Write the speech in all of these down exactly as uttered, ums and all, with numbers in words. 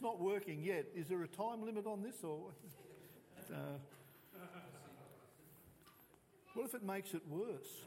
not working yet. Is there a time limit on this, or uh, what if it makes it worse?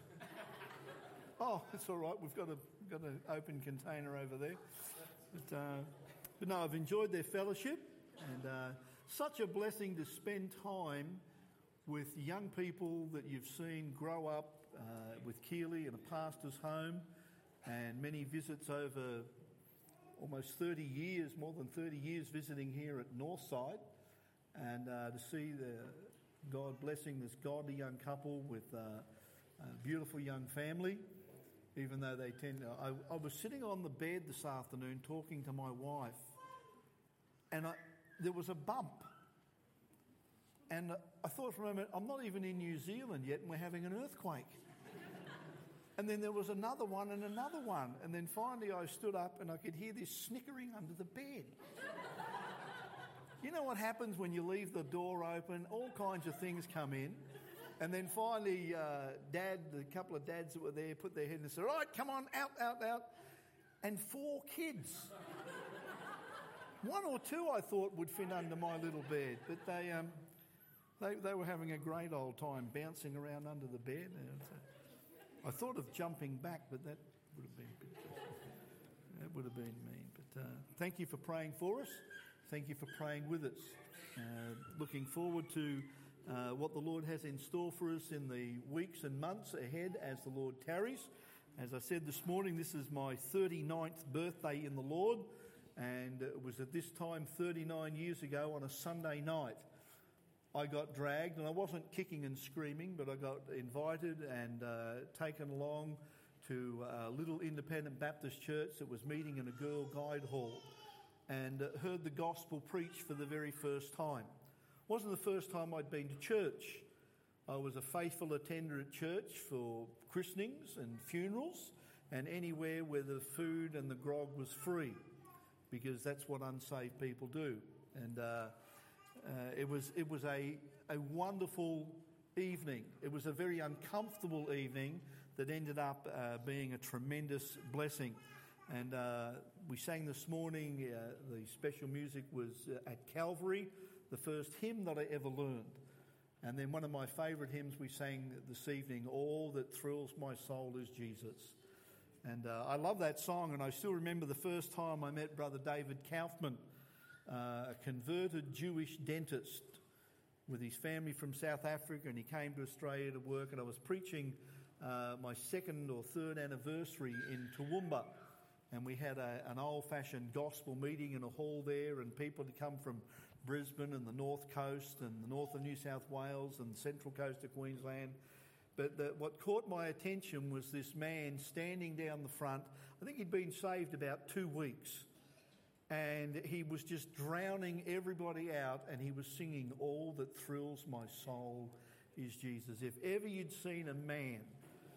Oh, it's all right. We've got a got an open container over there. But, uh, but no, I've enjoyed their fellowship, and uh, such a blessing to spend time with young people that you've seen grow up uh, with Keely in a pastor's home, and many visits over almost thirty years, more than thirty years visiting here at Northside, and uh, to see the God blessing this godly young couple with uh, a beautiful young family, even though they tend to... I, I was sitting on the bed this afternoon talking to my wife, and I, there was a bump. And I thought for a moment, I'm not even in New Zealand yet and we're having an earthquake. And then there was another one and another one. And then finally I stood up and I could hear this snickering under the bed. You know what happens when you leave the door open? All kinds of things come in. And then finally, uh, Dad, the couple of dads that were there, put their head and said, "All right, come on, out, out, out." And four kids. One or two I thought would fit under my little bed, but they um, they, they were having a great old time bouncing around under the bed. And so I thought of jumping back, but that would have been a bit, that would have been mean. But uh, thank you for praying for us. Thank you for praying with us. Uh, looking forward to uh, what the Lord has in store for us in the weeks and months ahead as the Lord tarries. As I said this morning, this is my thirty-ninth birthday in the Lord, and it was at this time thirty-nine years ago on a Sunday night I got dragged, and I wasn't kicking and screaming, but I got invited and uh, taken along to a little independent Baptist church that was meeting in a girl guide hall, and uh, heard the gospel preached for the very first time. It wasn't the first time I'd been to church. I was a faithful attender at church for christenings and funerals and anywhere where the food and the grog was free, because that's what unsaved people do. And uh, uh, it was it was a a wonderful evening. It was a very uncomfortable evening that ended up uh, being a tremendous blessing. And uh, we sang this morning, uh, the special music was uh, at Calvary, the first hymn that I ever learned. And then one of my favourite hymns we sang this evening, "All That Thrills My Soul Is Jesus." And uh, I love that song, and I still remember the first time I met Brother David Kaufman, uh, a converted Jewish dentist with his family from South Africa, and he came to Australia to work, and I was preaching uh, my second or third anniversary in Toowoomba. And we had a, an old-fashioned gospel meeting in a hall there, and people had come from Brisbane and the North Coast and the north of New South Wales and the central coast of Queensland. But the, what caught my attention was this man standing down the front. I think he'd been saved about two weeks. And he was just drowning everybody out, and he was singing, "All that thrills my soul is Jesus." If ever you'd seen a man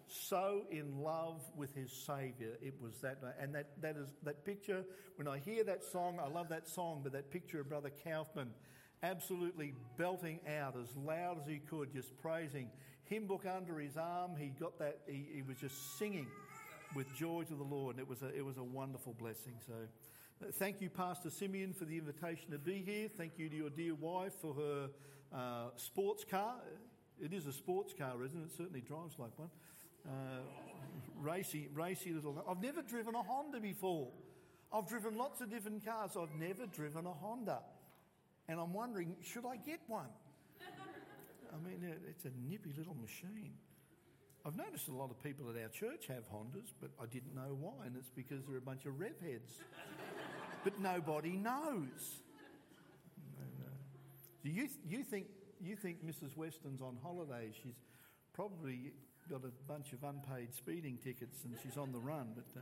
so in love with his Saviour, it was that. And that that is that picture. When I hear that song, I love that song, but that picture of Brother Kaufman absolutely belting out as loud as he could, just praising, hymn book under his arm. He got that. He, he was just singing with joy to the Lord, and it was a it was a wonderful blessing. So, uh, thank you, Pastor Simeon, for the invitation to be here. Thank you to your dear wife for her uh, sports car. It is a sports car, isn't it? It certainly drives like one. Uh, racy, racy little. I've never driven a Honda before. I've driven lots of different cars. I've never driven a Honda, and I'm wondering, should I get one? I mean, it's a nippy little machine. I've noticed a lot of people at our church have Hondas, but I didn't know why, and it's because they're a bunch of rev heads. But nobody knows. And, uh, do you you think you think Missus Weston's on holidays? She's probably got a bunch of unpaid speeding tickets and she's on the run, but uh,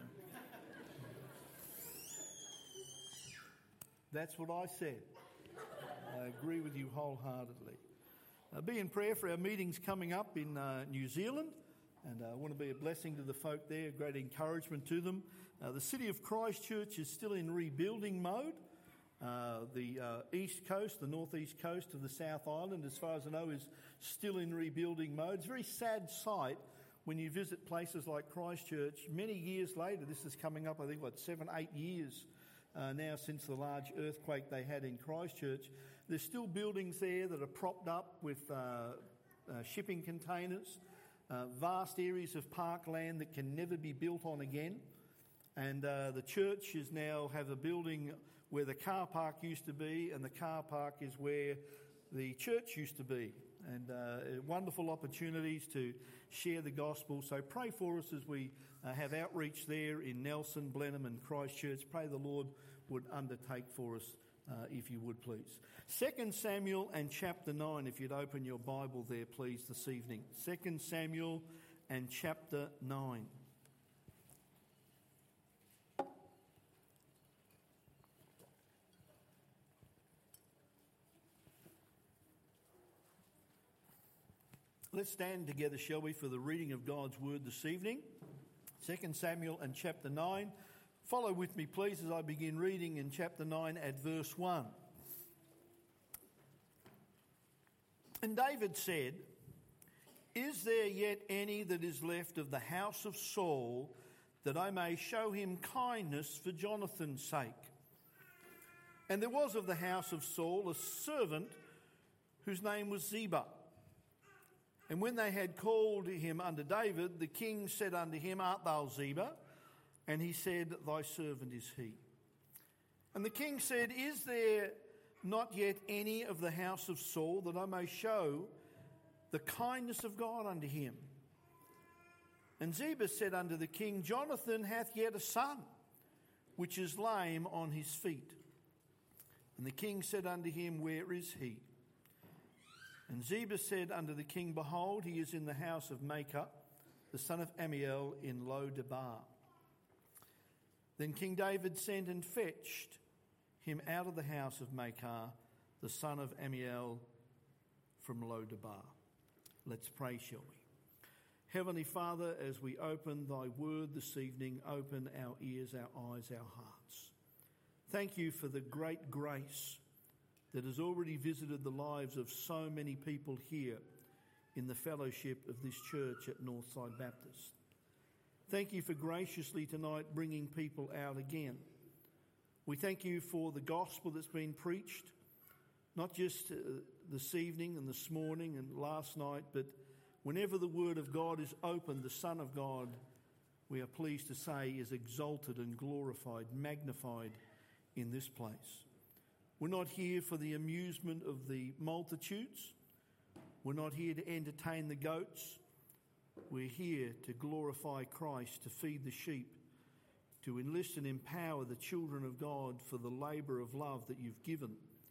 that's what I said. I agree with you wholeheartedly. Uh, be in prayer for our meetings coming up in uh, New Zealand, and uh, I want to be a blessing to the folk there, a great encouragement to them. Uh, the city of Christchurch is still in rebuilding mode. Uh, the uh, east coast, the northeast coast of the South Island, as far as I know, is still in rebuilding mode. It's a very sad sight when you visit places like Christchurch many years later. This is coming up, I think, what, seven, eight years uh, now since the large earthquake they had in Christchurch. There's still buildings there that are propped up with uh, uh, shipping containers, uh, vast areas of parkland that can never be built on again. And uh, the church is now have a building where the car park used to be, and the car park is where the church used to be. And uh, wonderful opportunities to share the gospel. So pray for us as we uh, have outreach there in Nelson, Blenheim and Christchurch. Pray the Lord would undertake for us, uh, if you would please. Second Samuel and chapter nine, if you'd open your Bible there please this evening. Second Samuel and chapter nine. Let's stand together, shall we, for the reading of God's word this evening. Second Samuel and chapter nine. Follow with me, please, as I begin reading in chapter nine at verse one. And David said, "Is there yet any that is left of the house of Saul, that I may show him kindness for Jonathan's sake? And there was of the house of Saul a servant whose name was Ziba. And when they had called him unto David, the king said unto him, Art thou Ziba? And he said, Thy servant is he. And the king said, Is there not yet any of the house of Saul, that I may show the kindness of God unto him? And Ziba said unto the king, Jonathan hath yet a son, which is lame on his feet. And the king said unto him, Where is he? And Ziba said unto the king, Behold, he is in the house of Machir, the son of Ammiel, in Lo-debar. Then King David sent and fetched him out of the house of Machir, the son of Ammiel, from Lo-debar. Let's pray, shall we? Heavenly Father, as we open thy word this evening, open our ears, our eyes, our hearts. Thank you for the great grace that has already visited the lives of so many people here in the fellowship of this church at Northside Baptist. Thank you for graciously tonight bringing people out again. We thank you for the gospel that's been preached, not just uh, this evening and this morning and last night, but whenever the word of God is opened, the Son of God, we are pleased to say, is exalted and glorified, magnified in this place. We're not here for the amusement of the multitudes. We're not here to entertain the goats. We're here to glorify Christ, to feed the sheep, to enlist and empower the children of God for the labour of love that you've given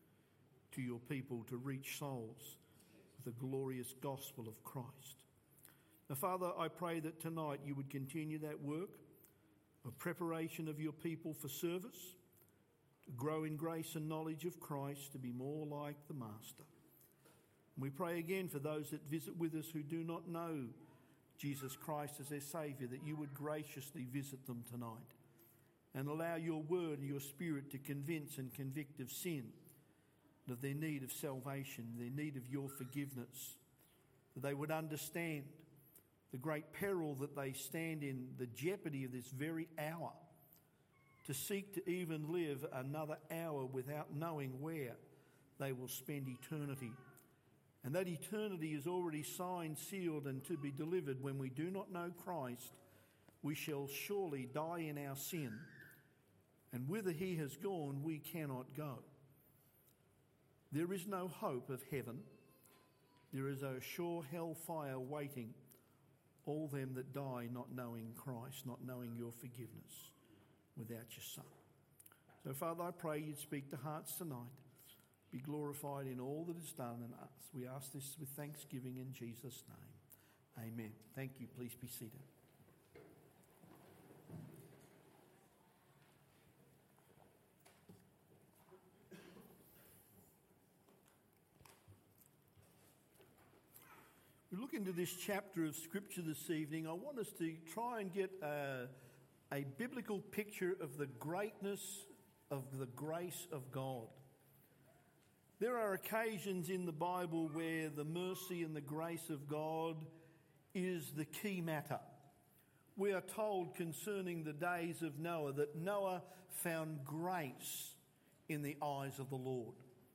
to your people to reach souls with the glorious gospel of Christ. Now, Father, I pray that tonight you would continue that work of preparation of your people for service, to grow in grace and knowledge of Christ, to be more like the Master. And we pray again for those that visit with us who do not know Jesus Christ as their Saviour, that you would graciously visit them tonight and allow your word and your Spirit to convince and convict of sin, of their need of salvation, their need of your forgiveness, that they would understand the great peril that they stand in, the jeopardy of this very hour, to seek to even live another hour without knowing where they will spend eternity. And that eternity is already signed, sealed, and to be delivered. When we do not know Christ, we shall surely die in our sin. And whither he has gone, we cannot go. There is no hope of heaven. There is a sure hellfire waiting all them that die not knowing Christ, not knowing your forgiveness without your Son. So, Father, I pray you'd speak to hearts tonight. Be glorified in all that is done in us. We ask this with thanksgiving in Jesus' name. Amen. Thank you. Please be seated. We look into this chapter of Scripture this evening. I want us to try and get a, a biblical picture of the greatness of the grace of God. There are occasions in the Bible where the mercy and the grace of God is the key matter, we are told concerning the days of Noah that Noah found grace in the eyes of the Lord.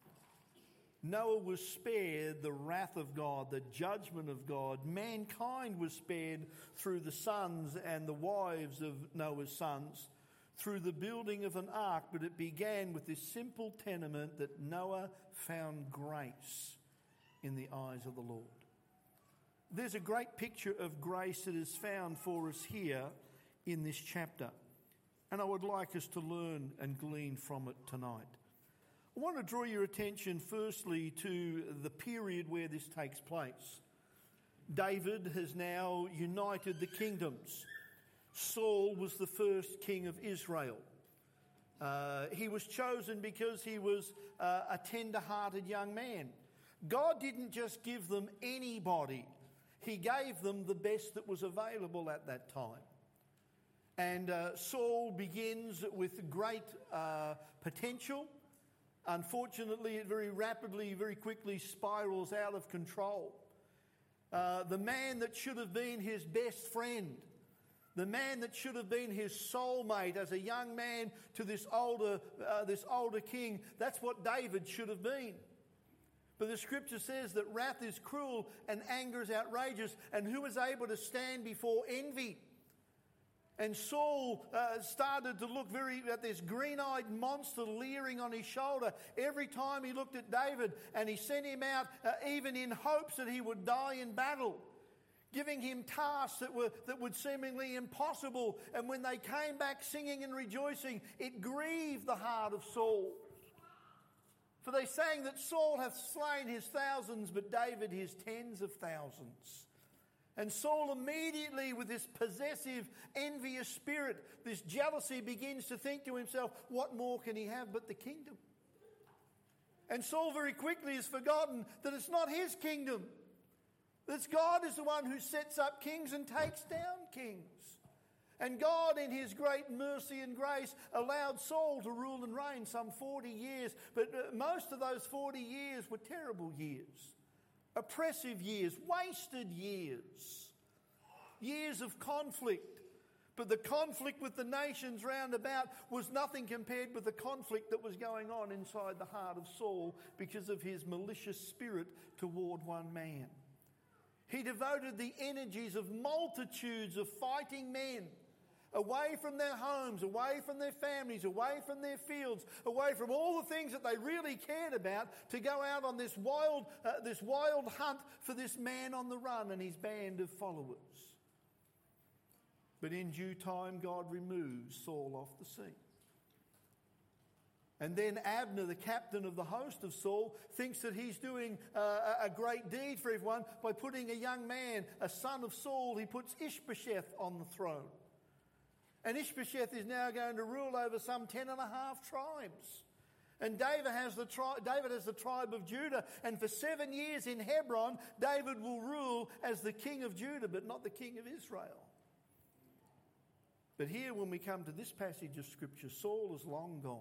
Noah was spared the wrath of God, the judgment of God. Mankind was spared through the sons and the wives of Noah's sons, through the building of an ark, but it began with this simple tenement that Noah found grace in the eyes of the Lord. There's a great picture of grace that is found for us here in this chapter, and I would like us to learn and glean from it tonight. I want to draw your attention firstly to the period where this takes place. David has now united the kingdoms. Saul was the first king of Israel. Uh, he was chosen because he was uh, a tender-hearted young man. God didn't just give them anybody. He gave them the best that was available at that time. And uh, Saul begins with great uh, potential. Unfortunately, it very rapidly, very quickly spirals out of control. Uh, the man that should have been his best friend, the man that should have been his soulmate as a young man to this older, uh, this older king, that's what David should have been. But the scripture says that wrath is cruel and anger is outrageous, and who is able to stand before envy? And Saul uh, started to look very at this green-eyed monster leering on his shoulder every time he looked at David, and he sent him out uh, even in hopes that he would die in battle, giving him tasks that were that would seemingly impossible. And when they came back singing and rejoicing, it grieved the heart of Saul. For they sang that Saul hath slain his thousands, but David his tens of thousands. And Saul immediately, with this possessive, envious spirit, this jealousy, begins to think to himself, what more can he have but the kingdom? And Saul very quickly has forgotten that it's not his kingdom. That God is the one who sets up kings and takes down kings. And God, in his great mercy and grace, allowed Saul to rule and reign some forty years. But most of those forty years were terrible years. Oppressive years, wasted years, years of conflict. But the conflict with the nations round about was nothing compared with the conflict that was going on inside the heart of Saul because of his malicious spirit toward one man. He devoted the energies of multitudes of fighting men away from their homes, away from their families, away from their fields, away from all the things that they really cared about, to go out on this wild, uh, this wild hunt for this man on the run and his band of followers. But in due time, God removes Saul off the scene. And then Abner, the captain of the host of Saul, thinks that he's doing uh, a great deed for everyone by putting a young man, a son of Saul, he puts Ishbosheth on the throne. And Ishbosheth is now going to rule over some ten and a half tribes. And David has the tri- David has the tribe of Judah. And for seven years in Hebron, David will rule as the king of Judah, but not the king of Israel. But here, when we come to this passage of Scripture, Saul is long gone.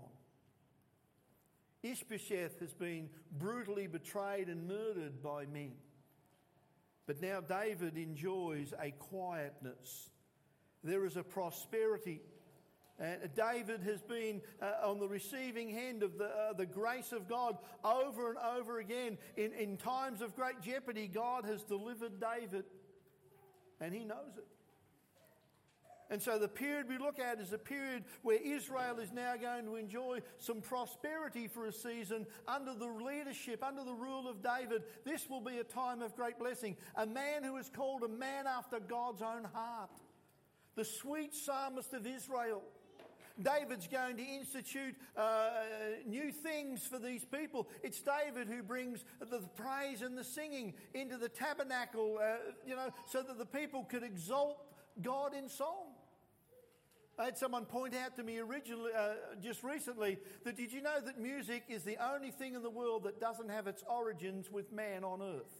Ishbosheth has been brutally betrayed and murdered by men. But now David enjoys a quietness. There is a prosperity. And David has been uh, on the receiving end of the, uh, the grace of God over and over again. In, in times of great jeopardy, God has delivered David. And he knows it. And so the period we look at is a period where Israel is now going to enjoy some prosperity for a season under the leadership, under the rule of David. This will be a time of great blessing. A man who is called a man after God's own heart. The sweet psalmist of Israel. David's going to institute uh, new things for these people. It's David who brings the praise and the singing into the tabernacle, uh, you know, so that the people could exalt God in song. I had someone point out to me originally, uh, just recently, that did you know that music is the only thing in the world that doesn't have its origins with man on earth?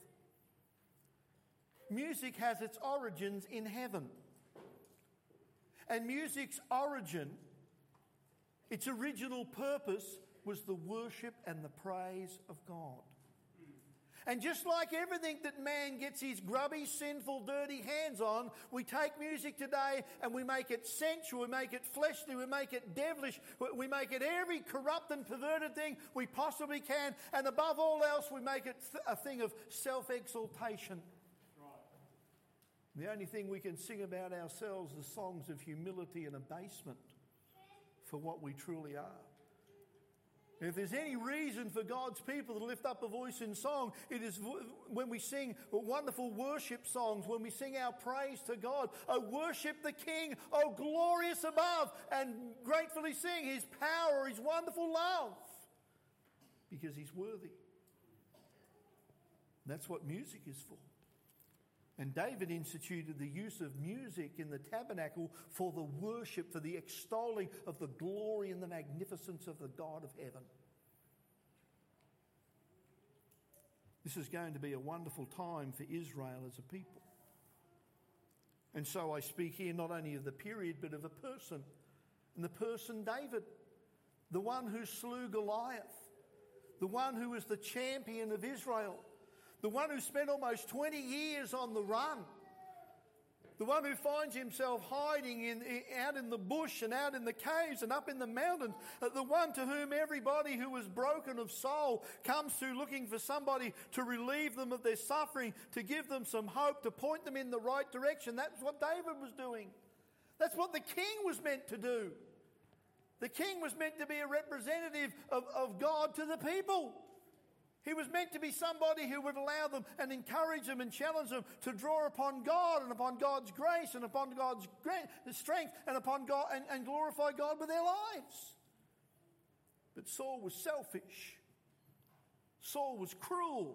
Music has its origins in heaven. And music's origin, its original purpose, was the worship and the praise of God. And just like everything that man gets his grubby, sinful, dirty hands on, we take music today and we make it sensual, we make it fleshly, we make it devilish, we make it every corrupt and perverted thing we possibly can, and above all else we make it a thing of self-exaltation. Right. The only thing we can sing about ourselves are songs of humility and abasement for what we truly are. If there's any reason for God's people to lift up a voice in song, it is when we sing wonderful worship songs, when we sing our praise to God. Oh, worship the King, oh, glorious above, and gratefully sing His power, His wonderful love, because He's worthy. That's what music is for. And David instituted the use of music in the tabernacle for the worship, for the extolling of the glory and the magnificence of the God of heaven. This is going to be a wonderful time for Israel as a people. And so I speak here not only of the period, but of a person. And the person David, the one who slew Goliath, the one who was the champion of Israel, the one who spent almost twenty years on the run, the one who finds himself hiding in, out in the bush and out in the caves and up in the mountains, the one to whom everybody who was broken of soul comes to looking for somebody to relieve them of their suffering, to give them some hope, to point them in the right direction. That's what David was doing. That's what the king was meant to do. The king was meant to be a representative of, of God to the people. He was meant to be somebody who would allow them and encourage them and challenge them to draw upon God and upon God's grace and upon God's strength and upon God and, and glorify God with their lives. But Saul was selfish. Saul was cruel.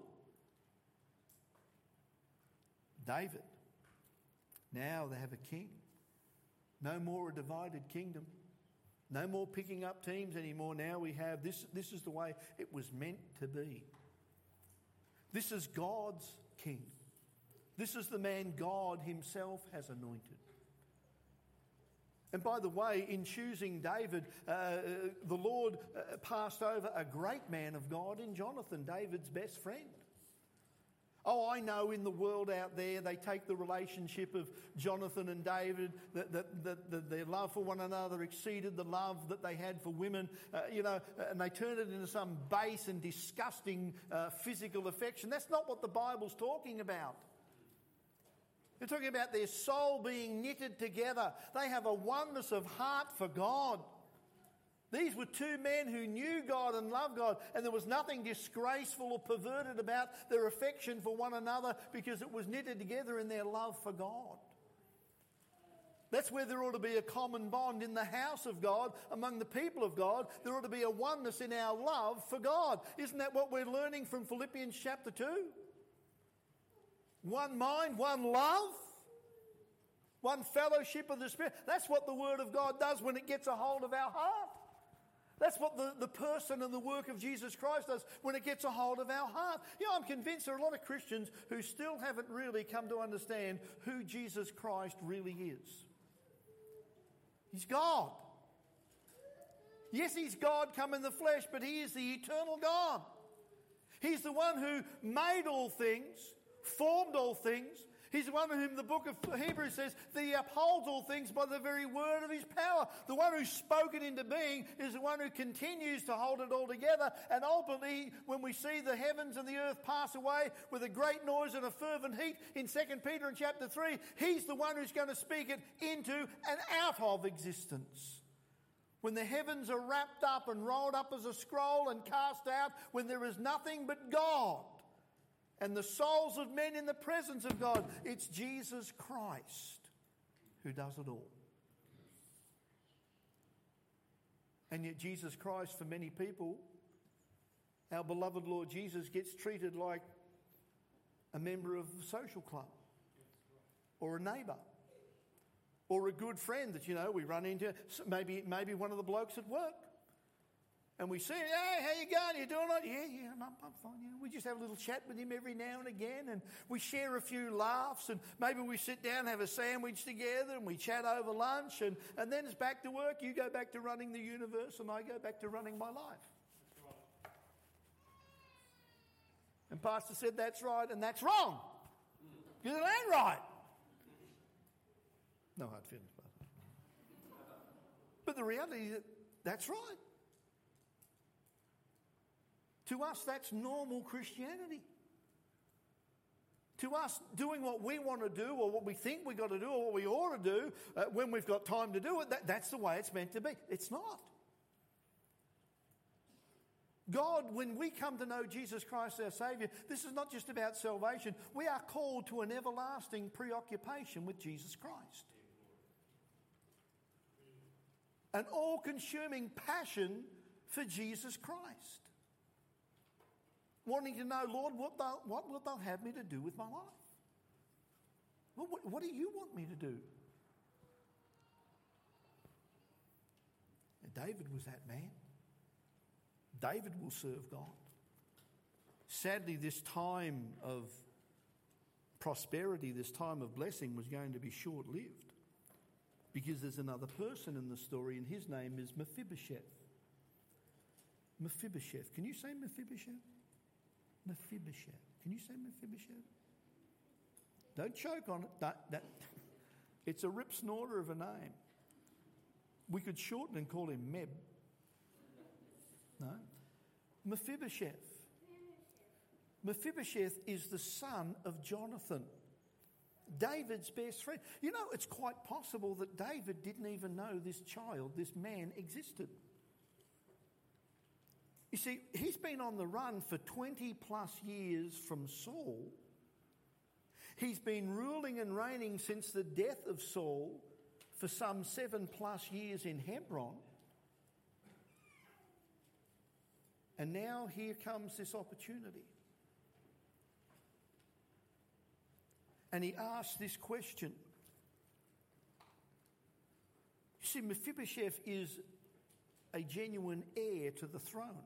David, now they have a king. No more a divided kingdom. No more picking up teams anymore. Now we have this. This is the way it was meant to be. This is God's king. This is the man God himself has anointed. And by the way, in choosing David, uh, the Lord uh, passed over a great man of God in Jonathan, David's best friend. Oh, I know in the world out there they take the relationship of Jonathan and David, that, that, that, that their love for one another exceeded the love that they had for women, uh, you know, and they turn it into some base and disgusting uh, physical affection. That's not what the Bible's talking about. They're talking about their soul being knitted together. They have a oneness of heart for God. These were two men who knew God and loved God, and there was nothing disgraceful or perverted about their affection for one another because it was knitted together in their love for God. That's where there ought to be a common bond in the house of God, among the people of God. There ought to be a oneness in our love for God. Isn't that what we're learning from Philippians chapter two? One mind, one love, one fellowship of the Spirit. That's what the Word of God does when it gets a hold of our heart. That's what the, the person and the work of Jesus Christ does when it gets a hold of our heart. You know, I'm convinced there are a lot of Christians who still haven't really come to understand who Jesus Christ really is. He's God. Yes, He's God come in the flesh, but He is the eternal God. He's the one who made all things, formed all things. He's the one in whom the book of Hebrews says that He upholds all things by the very word of His power. The one who spoke it into being is the one who continues to hold it all together. And ultimately, when we see the heavens and the earth pass away with a great noise and a fervent heat in Second Peter in chapter three, He's the one who's going to speak it into and out of existence. When the heavens are wrapped up and rolled up as a scroll and cast out, when there is nothing but God, and the souls of men in the presence of God, it's Jesus Christ who does it all. And yet Jesus Christ, for many people, our beloved Lord Jesus, gets treated like a member of a social club or a neighbour or a good friend that, you know, we run into, maybe, maybe one of the blokes at work. And we see, hey, how you going? You doing all right? Yeah, yeah, I'm, I'm fine. Yeah. We just have a little chat with him every now and again, and we share a few laughs, and maybe we sit down and have a sandwich together, and we chat over lunch, and, and then it's back to work. You go back to running the universe, and I go back to running my life. And Pastor said that's right and that's wrong. Because it ain't right. No hard feelings, Pastor. But the reality is that that's right. To us, that's normal Christianity. To us, doing what we want to do or what we think we've got to do or what we ought to do uh, when we've got time to do it, that, that's the way it's meant to be. It's not. God, when we come to know Jesus Christ our Saviour, this is not just about salvation. We are called to an everlasting preoccupation with Jesus Christ. An all-consuming passion for Jesus Christ. Wanting to know, Lord, what, thou, what wilt thou have me to do with my life? Well, what, what do you want me to do? And David was that man. David will serve God. Sadly, this time of prosperity, this time of blessing was going to be short-lived because there's another person in the story and his name is Mephibosheth. Mephibosheth. Can you say Mephibosheth? Mephibosheth. Can you say Mephibosheth? Don't choke on it. That, that, it's a rip snorter of a name. We could shorten and call him Meb. No? Mephibosheth. Mephibosheth is the son of Jonathan, David's best friend. You know, it's quite possible that David didn't even know this child, this man, existed. You see, he's been on the run for twenty plus years from Saul. He's been ruling and reigning since the death of Saul for some seven plus years in Hebron. And now here comes this opportunity. And he asks this question. You see, Mephibosheth is a genuine heir to the throne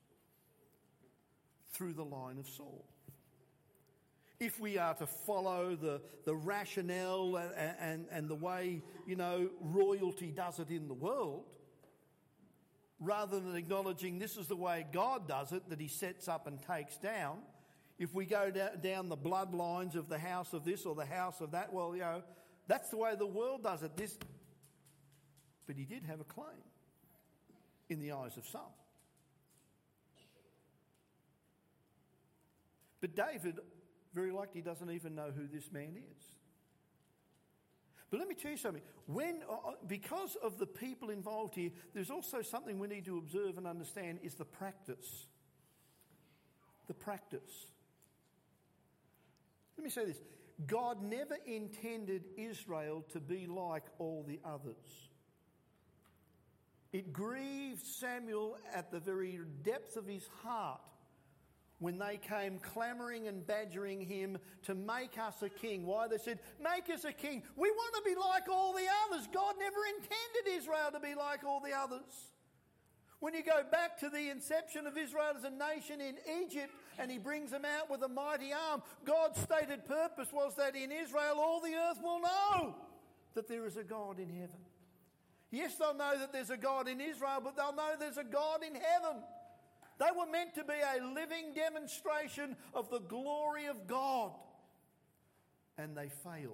through the line of Saul. If we are to follow the, the rationale and, and, and the way, you know, royalty does it in the world, rather than acknowledging this is the way God does it, that he sets up and takes down, if we go down the bloodlines of the house of this or the house of that, well, you know, that's the way the world does it. This, but he did have a claim in the eyes of some. But David very likely doesn't even know who this man is. But let me tell you something. When, uh, because of the people involved here, there's also something we need to observe and understand is the practice. The practice. Let me say this. God never intended Israel to be like all the others. It grieved Samuel at the very depth of his heart when they came clamouring and badgering him to make us a king. Why? They said, make us a king. We want to be like all the others. God never intended Israel to be like all the others. When you go back to the inception of Israel as a nation in Egypt and he brings them out with a mighty arm, God's stated purpose was that in Israel all the earth will know that there is a God in heaven. Yes, they'll know that there's a God in Israel, but they'll know there's a God in heaven. They were meant to be a living demonstration of the glory of God. And they failed.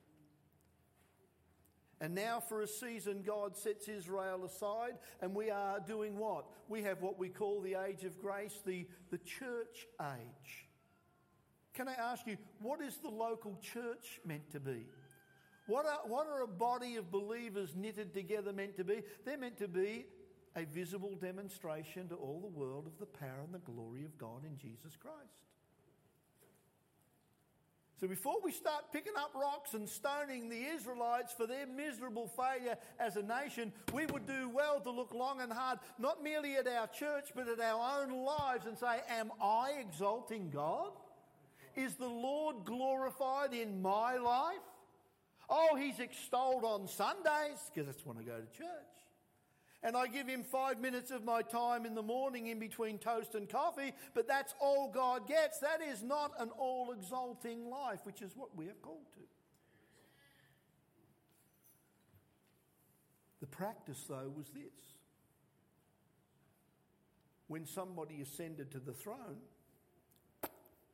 And now for a season, God sets Israel aside, and we are doing what? We have what we call the age of grace, the, the church age. Can I ask you, what is the local church meant to be? What are, what are a body of believers knitted together meant to be? They're meant to be a visible demonstration to all the world of the power and the glory of God in Jesus Christ. So before we start picking up rocks and stoning the Israelites for their miserable failure as a nation, we would do well to look long and hard, not merely at our church, but at our own lives and say, am I exalting God? Is the Lord glorified in my life? Oh, he's extolled on Sundays, because that's when I go to church. And I give him five minutes of my time in the morning in between toast and coffee, but that's all God gets. That is not an all-exalting life, which is what we are called to. The practice, though, was this. When somebody ascended to the throne,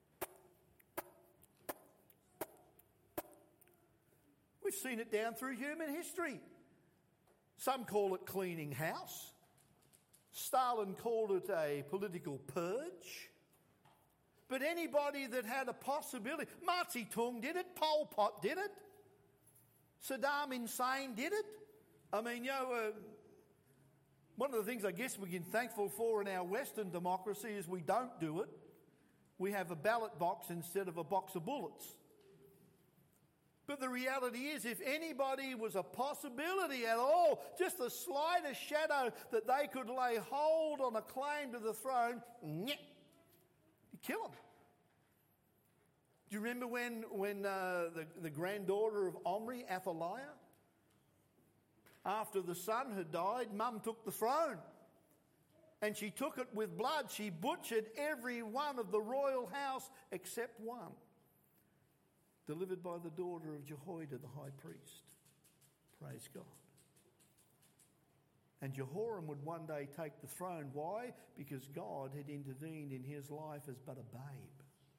We've seen it down through human history. Some call it cleaning house. Stalin called it a political purge. But anybody that had a possibility, Mao Zedong did it, Pol Pot did it, Saddam Hussein did it. I mean, you know, uh, one of the things I guess we can be thankful for in our Western democracy is we don't do it. We have a ballot box instead of a box of bullets. But the reality is, if anybody was a possibility at all, just the slightest shadow that they could lay hold on a claim to the throne, nyeh, you kill them. Do you remember when, when uh, the, the granddaughter of Omri, Athaliah, after the son had died, mum took the throne. And she took it with blood. She butchered every one of the royal house except one, delivered by the daughter of Jehoiada, the high priest. Praise God. And Jehoram would one day take the throne. Why? Because God had intervened in his life as but a babe.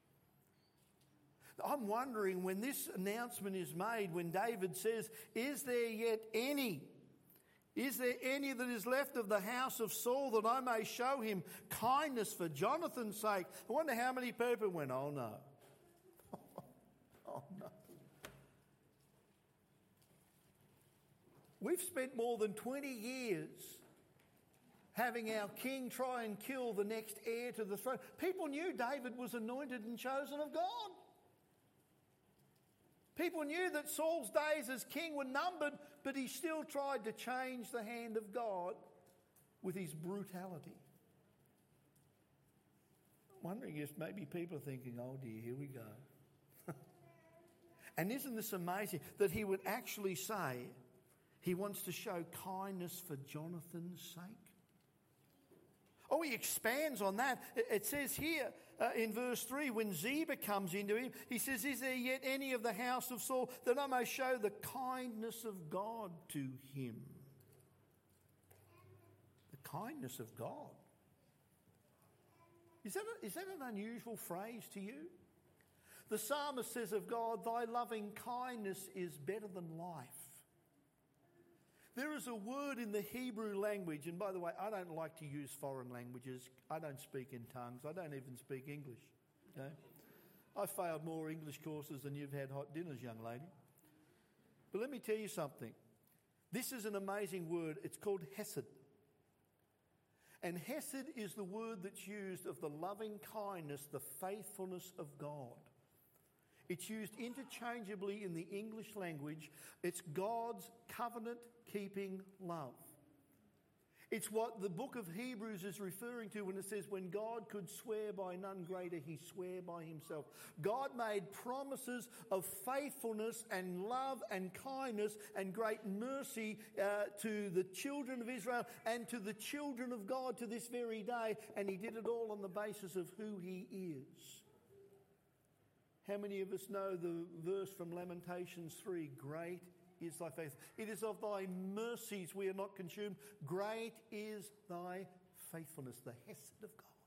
I'm wondering, when this announcement is made, when David says, is there yet any, is there any that is left of the house of Saul, that I may show him kindness for Jonathan's sake? I wonder how many people went, oh no. Oh no. We've spent more than twenty years having our king try and kill the next heir to the throne. People knew David was anointed and chosen of God. People knew that Saul's days as king were numbered, but he still tried to change the hand of God with his brutality. I'm wondering if maybe people are thinking, oh dear, here we go. And isn't this amazing that he would actually say he wants to show kindness for Jonathan's sake? Oh, he expands on that. It says here uh, in verse three, when Ziba comes into him, he says, is there yet any of the house of Saul that I may show the kindness of God to him? The kindness of God. Is that, a, is that an unusual phrase to you? The psalmist says of God, thy loving kindness is better than life. There is a word in the Hebrew language, and by the way, I don't like to use foreign languages. I don't speak in tongues. I don't even speak English. Okay? I've failed more English courses than you've had hot dinners, young lady. But let me tell you something. This is an amazing word. It's called hesed. And hesed is the word that's used of the loving kindness, the faithfulness of God. It's used interchangeably in the English language. It's God's covenant-keeping love. It's what the book of Hebrews is referring to when it says, when God could swear by none greater, he swore by himself. God made promises of faithfulness and love and kindness and great mercy uh, to the children of Israel and to the children of God to this very day, and he did it all on the basis of who he is. How many of us know the verse from Lamentations three? Great is thy faith. It is of thy mercies we are not consumed. Great is thy faithfulness, the hesed of God.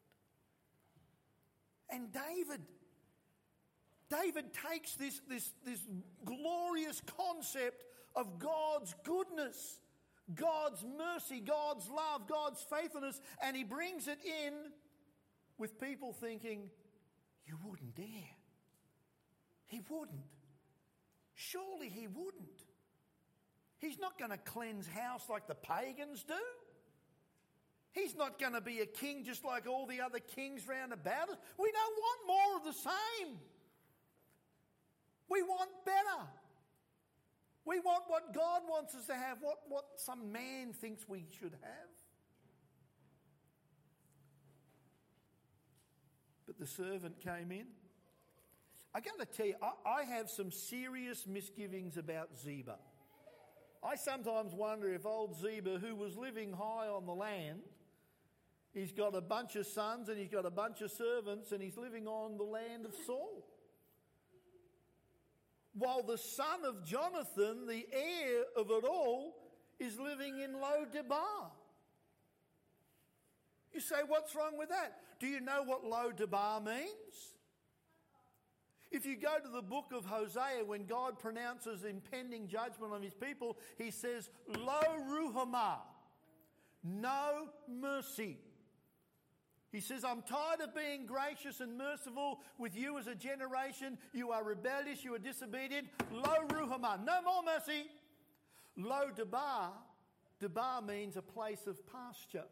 And David, David takes this, this, this glorious concept of God's goodness, God's mercy, God's love, God's faithfulness, and he brings it in with people thinking, you wouldn't dare. He wouldn't. Surely he wouldn't. He's not going to cleanse house like the pagans do. He's not going to be a king just like all the other kings round about us. We don't want more of the same. We want better. We want what God wants us to have, what, what some man thinks we should have. But the servant came in. I got to tell you, I, I have some serious misgivings about Ziba. I sometimes wonder if old Ziba, who was living high on the land, he's got a bunch of sons and he's got a bunch of servants and he's living on the land of Saul. While the son of Jonathan, the heir of it all, is living in Lo-debar. You say, what's wrong with that? Do you know what Lo-debar means? If you go to the book of Hosea, when God pronounces impending judgment on his people, he says, Lo ruhamah, no mercy. He says, I'm tired of being gracious and merciful with you as a generation. You are rebellious, you are disobedient. Lo ruhamah, no more mercy. Lo debar, debar means a place of pasture.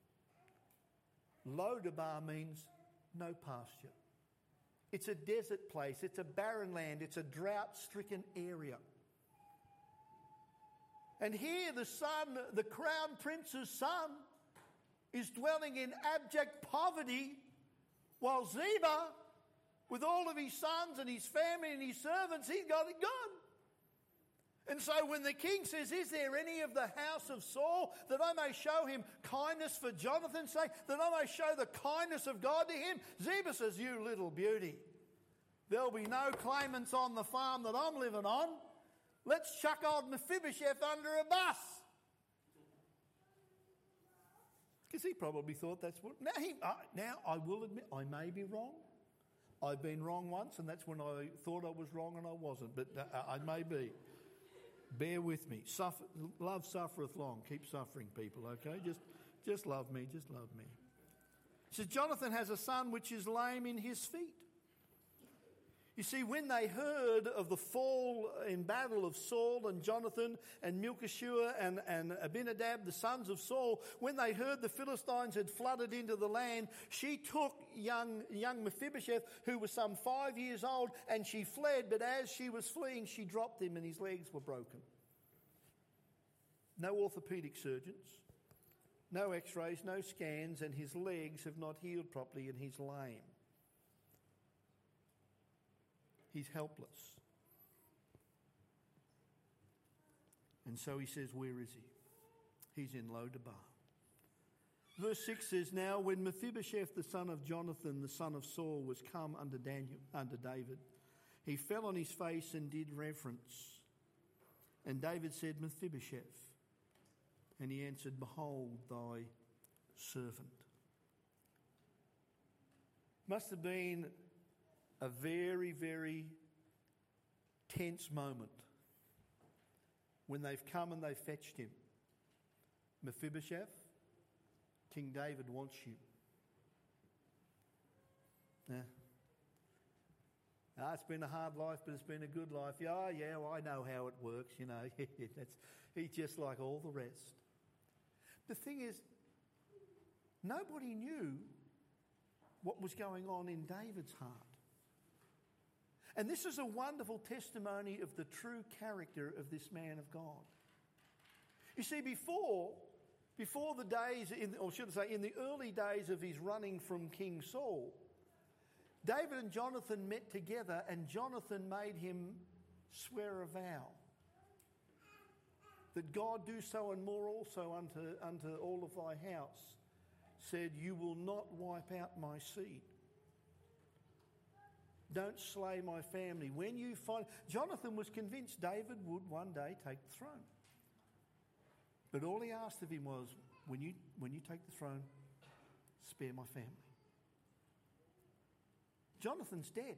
Lo debar means no pasture. It's a desert place, it's a barren land, it's a drought-stricken area. And here the son, the crown prince's son, is dwelling in abject poverty, while Ziba, with all of his sons and his family and his servants, he's got it good. And so when the king says, is there any of the house of Saul that I may show him kindness for Jonathan's sake, that I may show the kindness of God to him? Ziba says, you little beauty, there'll be no claimants on the farm that I'm living on. Let's chuck old Mephibosheth under a bus. Because he probably thought that's what... Now, he, uh, now, I will admit, I may be wrong. I've been wrong once, and that's when I thought I was wrong and I wasn't. But uh, I may be. Bear with me. Suffer, love suffereth long. Keep suffering, people, okay? Just, just love me. Just love me. So Jonathan has a son which is lame in his feet. You see, when they heard of the fall in battle of Saul and Jonathan and Melchishua and, and Abinadab, the sons of Saul, when they heard the Philistines had flooded into the land, she took young, young Mephibosheth, who was some five years old, and she fled, but as she was fleeing, she dropped him and his legs were broken. No orthopaedic surgeons, no x-rays, no scans, and his legs have not healed properly and he's lame. He's helpless. And so he says, where is he? He's in Lo-debar. Verse six says, now when Mephibosheth, the son of Jonathan, the son of Saul, was come unto Daniel, unto David, he fell on his face and did reverence. And David said, Mephibosheth. And he answered, behold thy servant. Must have been a very, very tense moment when they've come and they've fetched him. Mephibosheth, King David wants you. Yeah. Ah, it's been a hard life, but it's been a good life. Yeah, oh, yeah, well, I know how it works, you know. That's, he's just like all the rest. The thing is, nobody knew what was going on in David's heart. And this is a wonderful testimony of the true character of this man of God. You see, before, before the days, in, or should I say, in the early days of his running from King Saul, David and Jonathan met together and Jonathan made him swear a vow that God do so and more also unto, unto all of thy house, said, you will not wipe out my seed. Don't slay my family. When you find... Jonathan was convinced David would one day take the throne. But all he asked of him was, when you, when you take the throne, spare my family. Jonathan's dead.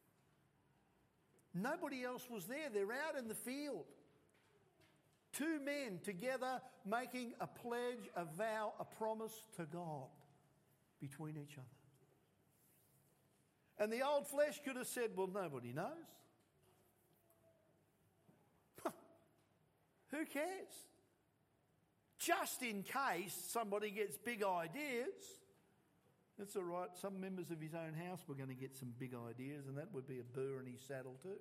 Nobody else was there. They're out in the field. Two men together making a pledge, a vow, a promise to God between each other. And the old flesh could have said, well, nobody knows. Who cares? Just in case somebody gets big ideas. That's all right. Some members of his own house were going to get some big ideas, and that would be a burr in his saddle too.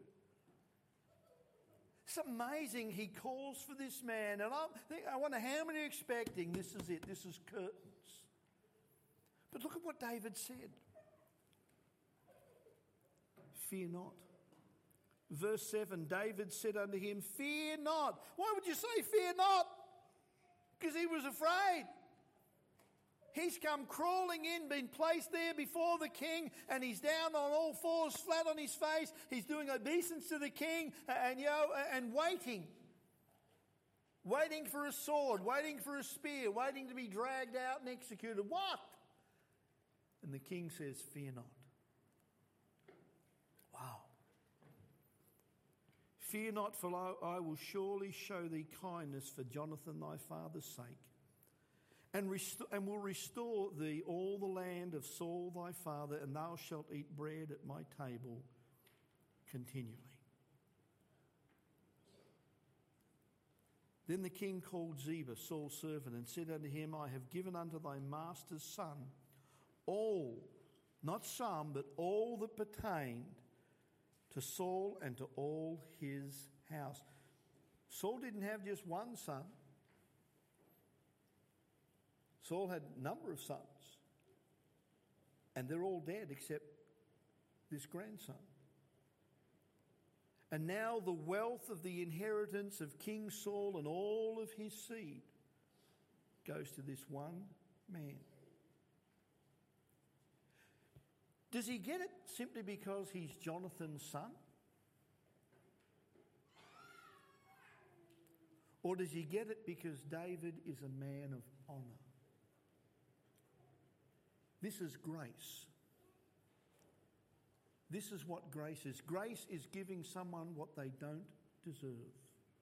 It's amazing he calls for this man, and I'm think, I wonder how many are expecting this is it, this is curtains. But look at what David said. Fear not. Verse seven, David said unto him, fear not. Why would you say fear not? Because he was afraid. He's come crawling in, been placed there before the king, and he's down on all fours, flat on his face. He's doing obeisance to the king, and you know, and waiting. Waiting for a sword, waiting for a spear, waiting to be dragged out and executed. What? And the king says, fear not. Wow. Fear not, for I will surely show thee kindness for Jonathan thy father's sake, and, rest- and will restore thee all the land of Saul thy father, and thou shalt eat bread at my table continually. Then the king called Ziba, Saul's servant, and said unto him, I have given unto thy master's son all, not some, but all that pertained to Saul and to all his house. Saul didn't have just one son. Saul had a number of sons. And they're all dead except this grandson. And now the wealth of the inheritance of King Saul and all of his seed goes to this one man. Does he get it simply because he's Jonathan's son? Or does he get it because David is a man of honour? This is grace. This is what grace is. Grace is giving someone what they don't deserve.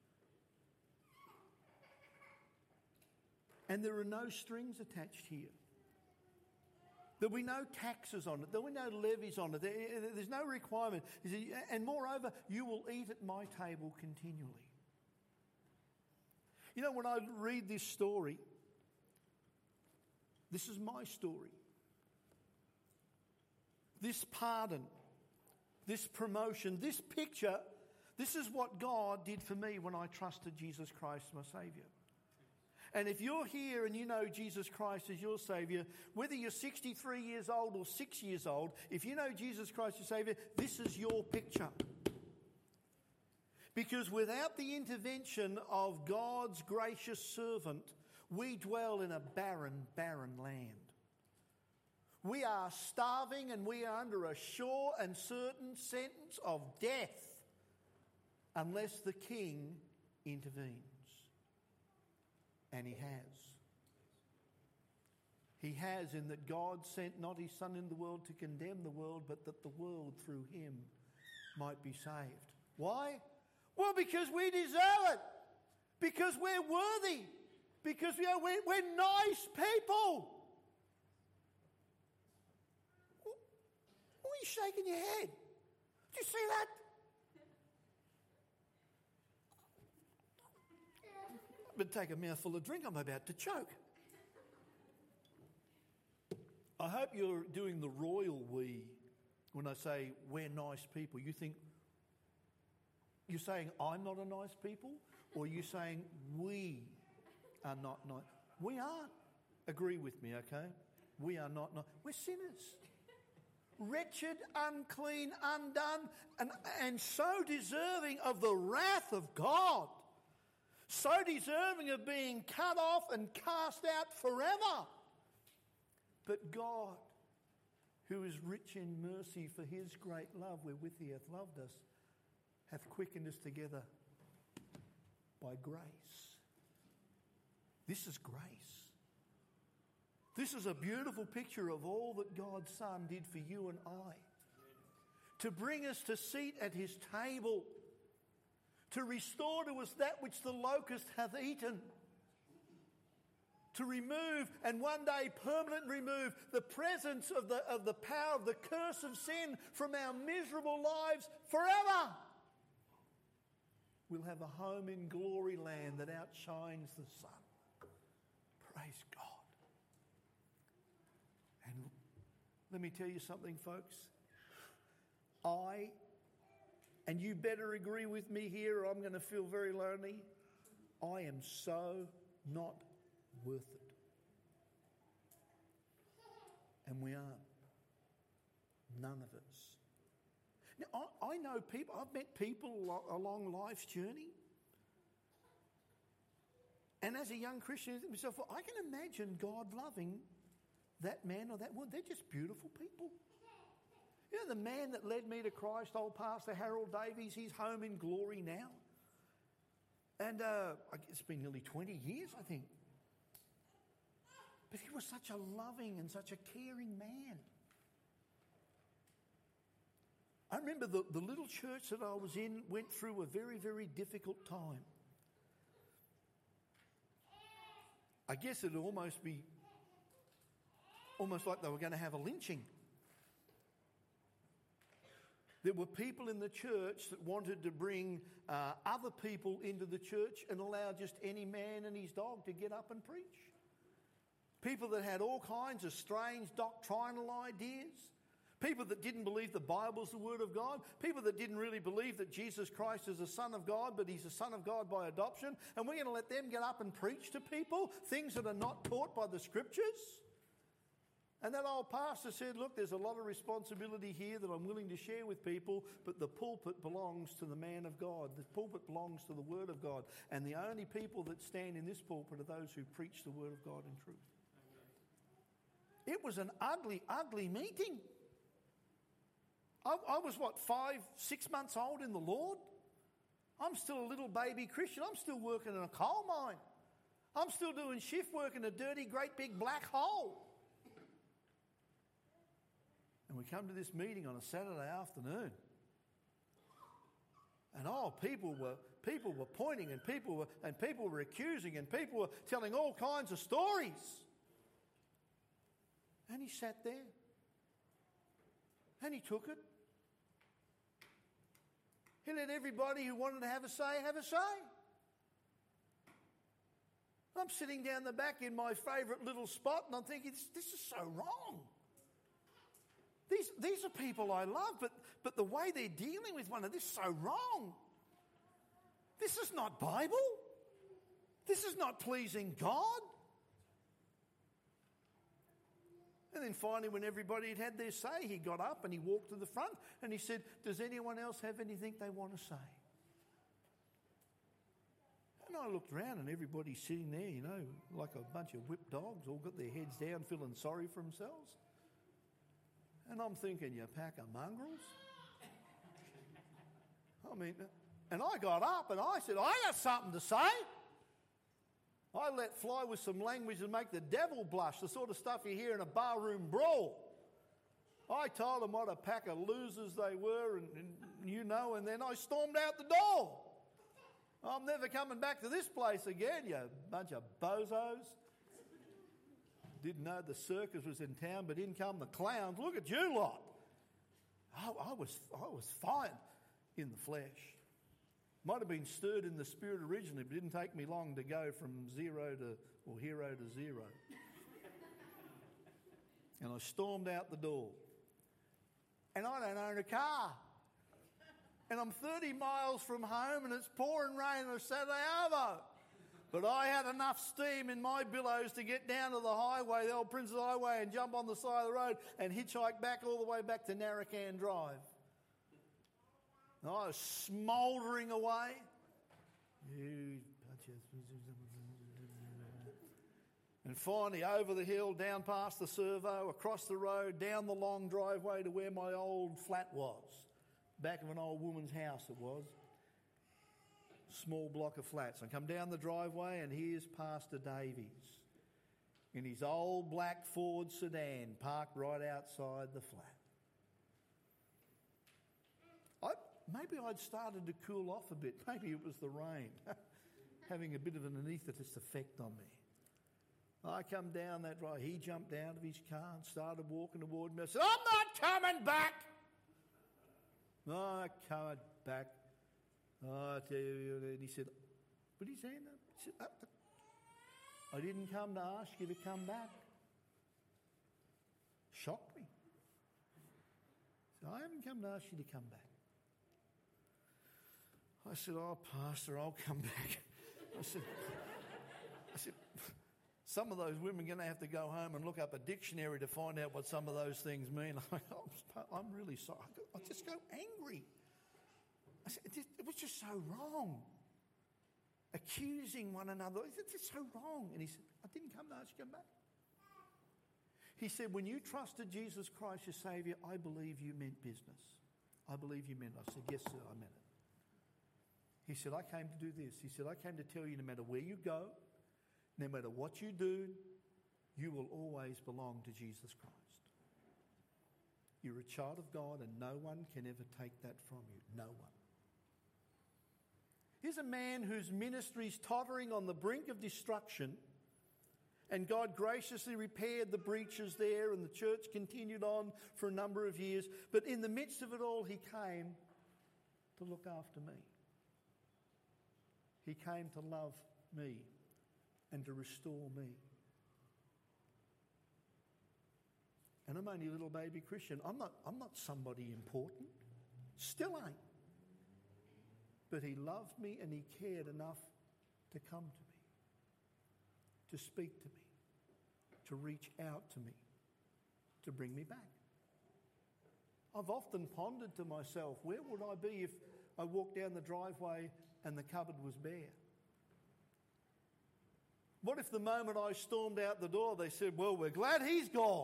And there are no strings attached here. There'll be no taxes on it. There'll be no levies on it. There's no requirement. And moreover, you will eat at my table continually. You know, when I read this story, this is my story. This pardon, this promotion, this picture, this is what God did for me when I trusted Jesus Christ as my Saviour. And if you're here and you know Jesus Christ as your Saviour, whether you're sixty-three years old or six years old, if you know Jesus Christ as Saviour, this is your picture. Because without the intervention of God's gracious servant, we dwell in a barren, barren land. We are starving and we are under a sure and certain sentence of death unless the King intervenes. And he has. He has, in that God sent not his Son into the world to condemn the world, but that the world through him might be saved. Why? Well, because we deserve it. Because we're worthy. Because you know, we're, we're nice people. Why are you shaking your head? Did you see that? But take a mouthful of drink, I'm about to choke. I hope you're doing the royal we when I say we're nice people. You think, you're saying I'm not a nice people? Or are you saying we are not nice? We aren't. Agree with me, okay? We are not nice. We're sinners. Wretched, unclean, undone, and, and so deserving of the wrath of God. So deserving of being cut off and cast out forever. But God, who is rich in mercy for his great love wherewith he hath loved us, hath quickened us together by grace. This is grace. This is a beautiful picture of all that God's Son did for you and I. To bring us to seat at his table. To restore to us that which the locust hath eaten. To remove and one day permanently remove the presence of the, of the power of the curse of sin from our miserable lives forever. We'll have a home in glory land that outshines the sun. Praise God. And let me tell you something, folks. I, and you better agree with me here or I'm going to feel very lonely, I am so not worth it. And we aren't. None of us. Now, I, I know people, I've met people along life's journey. And as a young Christian myself, well, I can imagine God loving that man or that woman. They're just beautiful people. You know, the man that led me to Christ, old Pastor Harold Davies, he's home in glory now. And uh, it's been nearly twenty years, I think. But he was such a loving and such a caring man. I remember the, the little church that I was in went through a very, very difficult time. I guess it'd almost be almost like they were going to have a lynching. There were people in the church that wanted to bring uh, other people into the church and allow just any man and his dog to get up and preach. People that had all kinds of strange doctrinal ideas. People that didn't believe the Bible's the Word of God. People that didn't really believe that Jesus Christ is the Son of God, but He's the Son of God by adoption. And we're going to let them get up and preach to people things that are not taught by the Scriptures. And that old pastor said, look, there's a lot of responsibility here that I'm willing to share with people, but the pulpit belongs to the man of God. The pulpit belongs to the Word of God. And the only people that stand in this pulpit are those who preach the Word of God in truth. It was an ugly, ugly meeting. I, I was, what, five, six months old in the Lord? I'm still a little baby Christian. I'm still working in a coal mine. I'm still doing shift work in a dirty, great big black hole. And we come to this meeting on a Saturday afternoon. And oh, people were people were pointing and people were and people were accusing and people were telling all kinds of stories. And he sat there. And he took it. He let everybody who wanted to have a say have a say. I'm sitting down the back in my favourite little spot and I'm thinking, this, this is so wrong. These, these are people I love, but, but the way they're dealing with one another, this is so wrong. This is not Bible. This is not pleasing God. And then finally, when everybody had had their say, he got up and he walked to the front and he said, does anyone else have anything they want to say? And I looked around and everybody's sitting there, you know, like a bunch of whipped dogs, all got their heads down, feeling sorry for themselves. And I'm thinking, you pack of mongrels? I mean, and I got up and I said, I got something to say. I let fly with some language and make the devil blush, the sort of stuff you hear in a barroom brawl. I told them what a pack of losers they were, and, and you know, and then I stormed out the door. I'm never coming back to this place again, you bunch of bozos. Didn't know the circus was in town, but in come the clowns. Look at you lot. I, I was I was fine in the flesh. Might have been stirred in the spirit originally, but it didn't take me long to go from zero to, or hero to zero. And I stormed out the door. And I don't own a car. And I'm thirty miles from home and it's pouring rain on a Saturday arvo. But I had enough steam in my billows to get down to the highway, the old Prince's Highway, and jump on the side of the road and hitchhike back all the way back to Narracan Drive. And I was smouldering away. And finally, over the hill, down past the servo, across the road, down the long driveway to where my old flat was. Back of an old woman's house it was. Small block of flats. I come down the driveway and here's Pastor Davies in his old black Ford sedan parked right outside the flat. I, maybe I'd started to cool off a bit. Maybe it was the rain having a bit of an anaesthetist effect on me. I come down that drive. He jumped out of his car and started walking toward me. I said, I'm not coming back. No, I'm not coming back. Oh, I tell you, and he said, put his hand up. He said, I didn't come to ask you to come back. Shocked me. So I haven't come to ask you to come back. I said, oh, Pastor, I'll come back. I said, I said, some of those women are going to have to go home and look up a dictionary to find out what some of those things mean. I'm really sorry. I just go angry. I said, it was just so wrong. Accusing one another. It's just so wrong. And he said, I didn't come to ask you to come back. He said, when you trusted Jesus Christ your Saviour, I believe you meant business. I believe you meant it. I said, yes, sir, I meant it. He said, I came to do this. He said, I came to tell you no matter where you go, no matter what you do, you will always belong to Jesus Christ. You're a child of God and no one can ever take that from you. No one. Here's a man whose ministry's tottering on the brink of destruction, and God graciously repaired the breaches there, and the church continued on for a number of years. But in the midst of it all, he came to look after me. He came to love me and to restore me. And I'm only a little baby Christian. I'm not, I'm not somebody important. Still ain't. But he loved me and he cared enough to come to me, to speak to me, to reach out to me, to bring me back. I've often pondered to myself, where would I be if I walked down the driveway and the cupboard was bare? What if the moment I stormed out the door, they said, well, we're glad he's gone.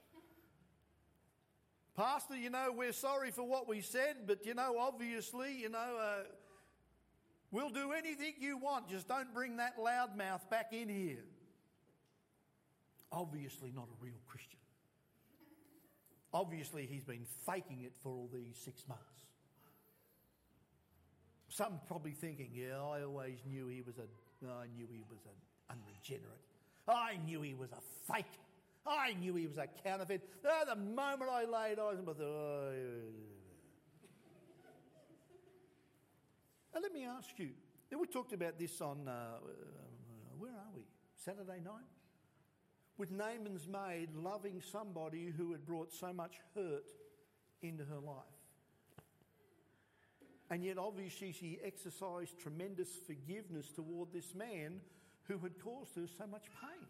Pastor, you know, we're sorry for what we said, but, you know, obviously, you know, uh, we'll do anything you want. Just don't bring that loudmouth back in here. Obviously not a real Christian. Obviously he's been faking it for all these six months. Some probably thinking, yeah, I always knew he was a, I knew he was an unregenerate. I knew he was a fake. I knew he was a counterfeit. Oh, the moment I laid eyes on him, I thought, oh. And let me ask you, we talked about this on, uh, where are we? Saturday night? With Naaman's maid loving somebody who had brought so much hurt into her life. And yet obviously she exercised tremendous forgiveness toward this man who had caused her so much pain.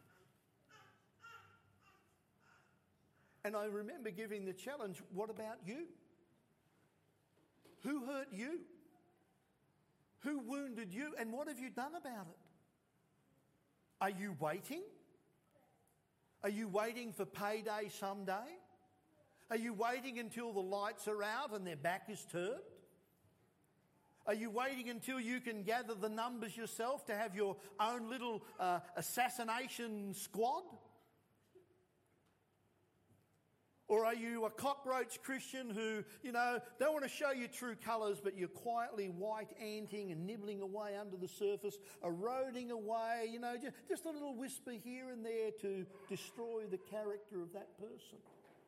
And I remember giving the challenge, what about you? Who hurt you? Who wounded you? And what have you done about it? Are you waiting? Are you waiting for payday someday? Are you waiting until the lights are out and their back is turned? Are you waiting until you can gather the numbers yourself to have your own little uh, assassination squad? Or are you a cockroach Christian who, you know, don't want to show your true colours, but you're quietly white-anting and nibbling away under the surface, eroding away, you know, just, just a little whisper here and there to destroy the character of that person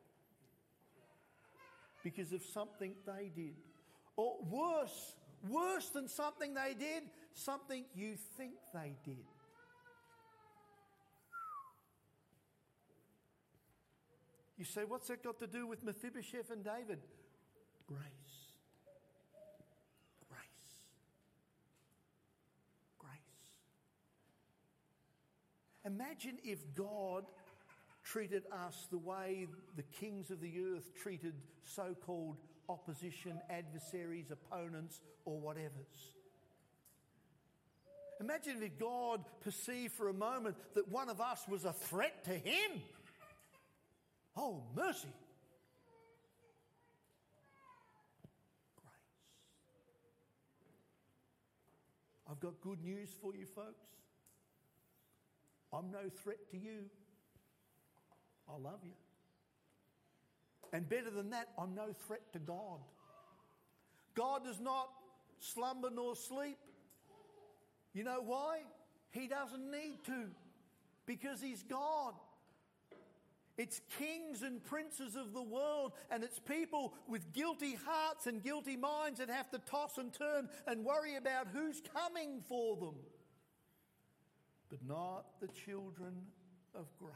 because of something they did? Or worse, worse than something they did, something you think they did. You say, what's that got to do with Mephibosheth and David? Grace. Grace. Grace. Imagine if God treated us the way the kings of the earth treated so-called opposition, adversaries, opponents, or whatevers. Imagine if God perceived for a moment that one of us was a threat to him. Oh, mercy. Grace. I've got good news for you folks. I'm no threat to you. I love you. And better than that, I'm no threat to God. God does not slumber nor sleep. You know why? He doesn't need to, because he's God. It's kings and princes of the world, and it's people with guilty hearts and guilty minds that have to toss and turn and worry about who's coming for them. But not the children of grace.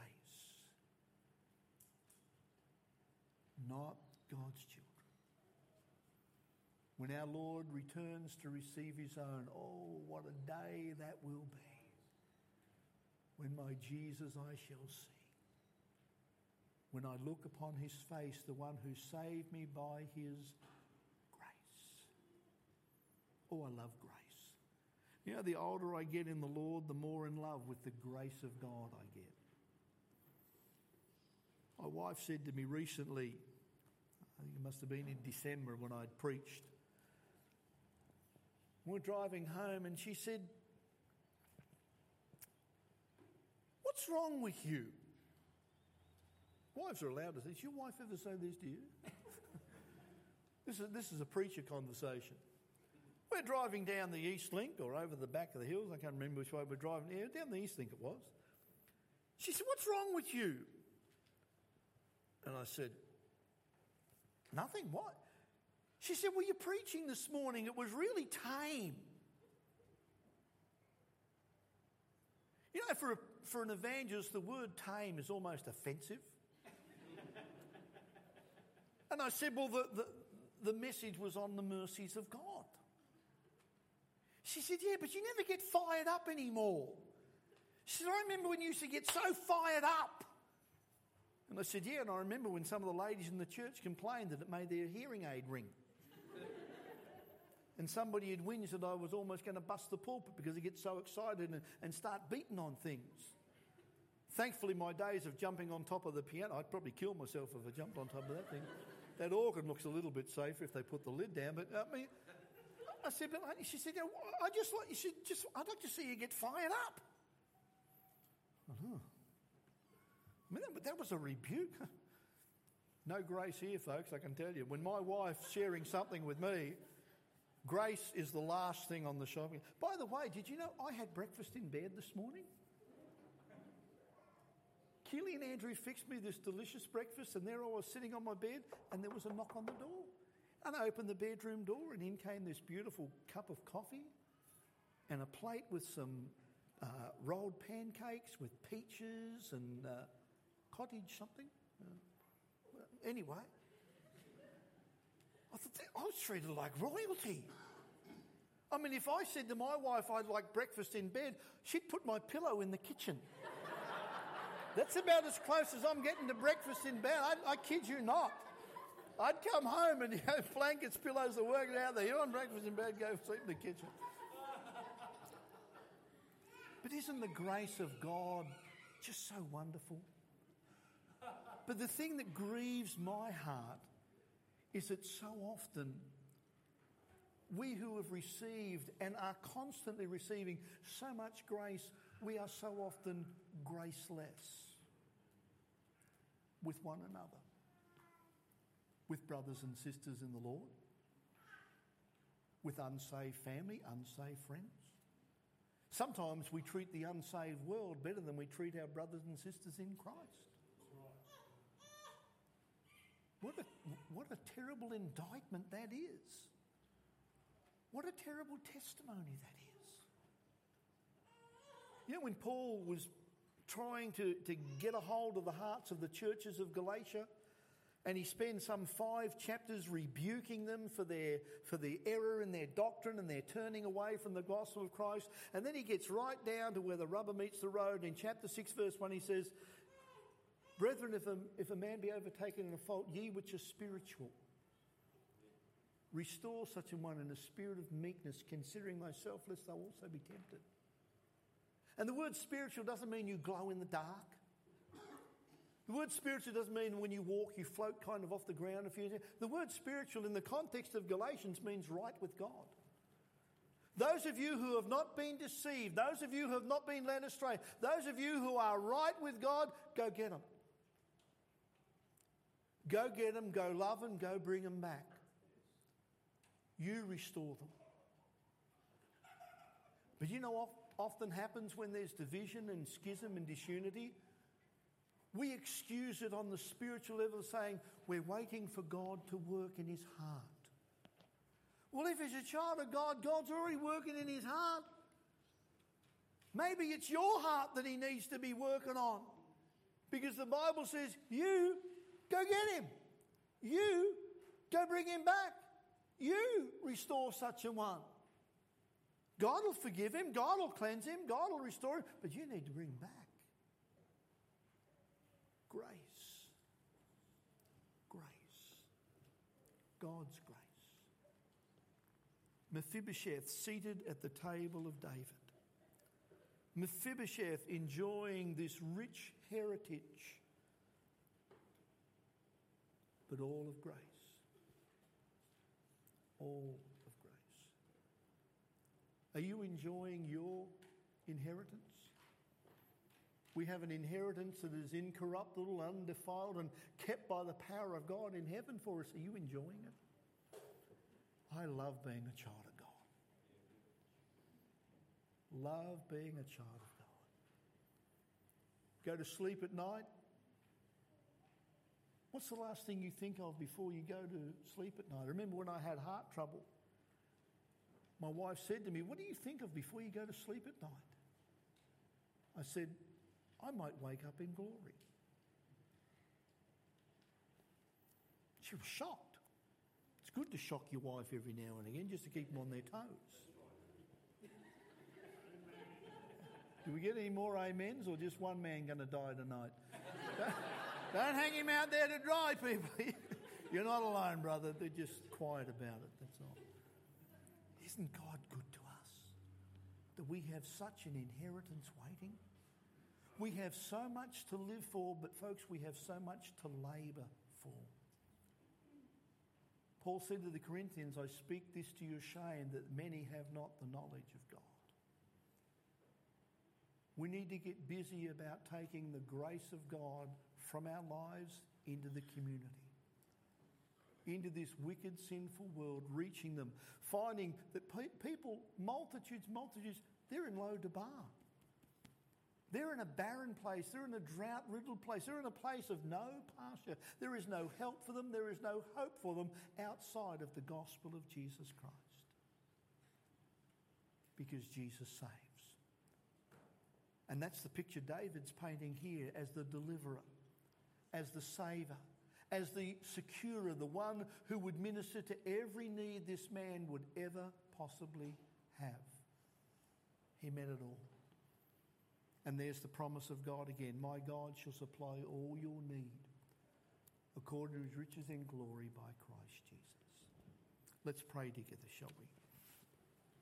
Not God's children. When our Lord returns to receive his own, oh, what a day that will be. When my Jesus I shall see. When I look upon his face, the one who saved me by his grace. Oh, I love grace. You know, the older I get in the Lord, the more in love with the grace of God I get. My wife said to me recently, I think it must have been in December when I'd preached, we were driving home and she said, what's wrong with you? Wives are allowed to say, does your wife ever say this to you? this, is, this is a preacher conversation. We're driving down the East Link or over the back of the hills. I can't remember which way we're driving. Yeah, down the East Link it was. She said, what's wrong with you? And I said, nothing. What? She said, well, your preaching this morning, it was really tame. You know, for, a, for an evangelist, the word tame is almost offensive. And I said, well, the, the, the message was on the mercies of God. She said, yeah, but you never get fired up anymore. She said, I remember when you used to get so fired up. And I said, yeah, and I remember when some of the ladies in the church complained that it made their hearing aid ring. And somebody had whinged that I was almost going to bust the pulpit because I get so excited and, and start beating on things. Thankfully, my days of jumping on top of the piano, I'd probably kill myself if I jumped on top of that thing. That organ looks a little bit safer if they put the lid down. But I mean, I said, but she said, I just like you should just. I'd like to see you get fired up. Uh-huh. I mean, but that was a rebuke. No grace here, folks. I can tell you. When my wife's sharing something with me, grace is the last thing on the shopping. By the way, did you know I had breakfast in bed this morning? Keely and Andrew fixed me this delicious breakfast, and there I was sitting on my bed, and there was a knock on the door. And I opened the bedroom door, and in came this beautiful cup of coffee and a plate with some uh, rolled pancakes with peaches and uh, cottage something. Uh, anyway, I thought that, I was treated like royalty. I mean, if I said to my wife I'd like breakfast in bed, she'd put my pillow in the kitchen. That's about as close as I'm getting to breakfast in bed. I, I kid you not. I'd come home and, you know, blankets, pillows are working out there. You want breakfast in bed, go sleep in the kitchen. But isn't the grace of God just so wonderful? But the thing that grieves my heart is that so often we who have received and are constantly receiving so much grace, we are so often graceless with one another, with brothers and sisters in the Lord, with unsaved family, unsaved friends. Sometimes we treat the unsaved world better than we treat our brothers and sisters in Christ. What a, what a terrible indictment that is. What a terrible testimony that is. You know, when Paul was trying to, to get a hold of the hearts of the churches of Galatia, and he spends some five chapters rebuking them for their, for the error in their doctrine and their turning away from the gospel of Christ. And then he gets right down to where the rubber meets the road. And in chapter six, verse one, he says, Brethren, if a, if a man be overtaken in a fault, ye which are spiritual, restore such a one in a spirit of meekness, considering thyself, lest thou also be tempted. And the word spiritual doesn't mean you glow in the dark. The word spiritual doesn't mean when you walk you float kind of off the ground. If you, the word spiritual in the context of Galatians means right with God. Those of you who have not been deceived, those of you who have not been led astray, those of you who are right with God, go get them. Go get them, go love them, go bring them back. You restore them. But you know what often happens when there's division and schism and disunity? We excuse it on the spiritual level, saying we're waiting for God to work in his heart. Well, if he's a child of God, God's already working in his heart. Maybe it's your heart that he needs to be working on. Because the Bible says, you go get him. You go bring him back. You restore such a one. God will forgive him. God will cleanse him. God will restore him. But you need to bring him back. Grace. Grace. God's grace. Mephibosheth seated at the table of David. Mephibosheth enjoying this rich heritage, but all of grace. All of grace. Are you enjoying your inheritance? We have an inheritance that is incorruptible, undefiled, and kept by the power of God in heaven for us. Are you enjoying it? I love being a child of God. Love being a child of God. Go to sleep at night. What's the last thing you think of before you go to sleep at night? I remember when I had heart trouble, my wife said to me, "What do you think of before you go to sleep at night?" I said, "I might wake up in glory." She was shocked. It's good to shock your wife every now and again just to keep them on their toes. Do we get any more amens, or just one man going to die tonight? don't, don't hang him out there to dry, people. You're not alone, brother. They're just quiet about it, that's all. Isn't God good to us? That we have such an inheritance waiting? We have so much to live for, but folks, we have so much to labour for. Paul said to the Corinthians, "I speak this to your shame, that many have not the knowledge of God." We need to get busy about taking the grace of God from our lives into the community, into this wicked, sinful world, reaching them, finding that pe- people, multitudes, multitudes, they're in Lo-debar. They're in a barren place. They're in a drought-riddled place. They're in a place of no pasture. There is no help for them. There is no hope for them outside of the gospel of Jesus Christ. Because Jesus saves. And that's the picture David's painting here as the deliverer, as the saver, as the securer, the one who would minister to every need this man would ever possibly have. He met it all. And there's the promise of God again. My God shall supply all your need according to his riches in glory by Christ Jesus. Let's pray together, shall we?